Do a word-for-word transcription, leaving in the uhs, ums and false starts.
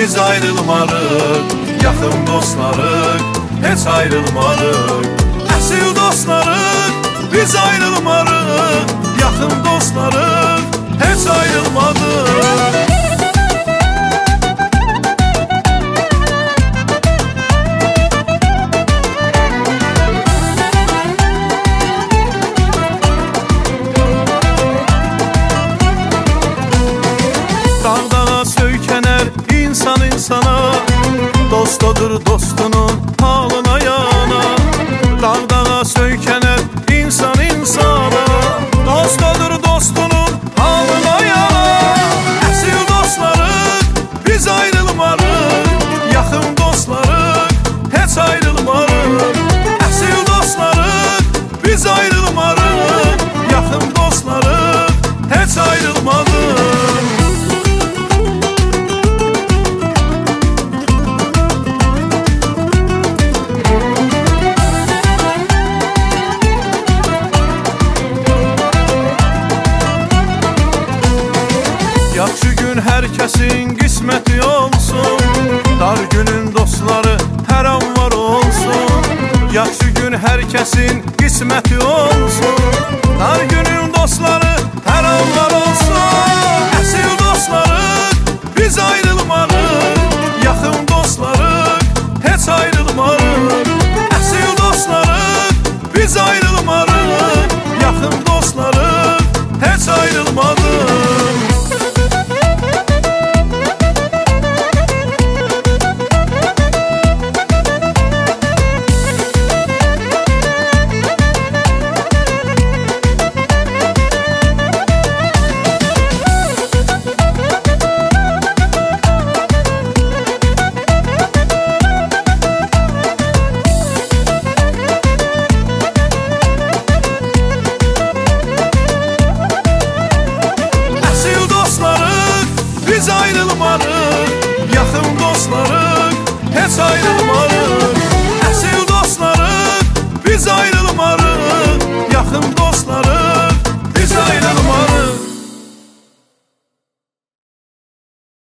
biz ayrılmarıq. Yaxın dostlarıq, heç ayrılmarıq. Əsil dostlarıq, biz ayrılmarıq. Yaxın dostlarıq, heç ayrılmadıq. Dağdağa söykənər insan insana, dostodur dostunun halına yana. Dağdağa söykənər insan insana, dostodur dostunun halına yana. Əsil dostlarıq, biz ayrılmarıq. Yaxın dostlarıq, heç ayrılmarıq. Əsil dostlarıq, biz ayrılmarıq. Yaxın dostlarıq, heç ayrılmadıq. Yaxşı gün hər kəsin qisməti olsun, dar günün dostları hər an var olsun. Yaxşı gün hər kəsin qisməti olsun, dar günün dostları hər an var olsun. Əsil dostlarıq, biz ayrılmarıq. Yaxın dostlarıq, heç ayrılmarıq. Əsil dostlarıq, biz ayrılmarıq. Yaxın dostlarıq, heç ayrılmadıq. Biz ayrılmarıq, yaxın dostlarıq, heç ayrılmarıq.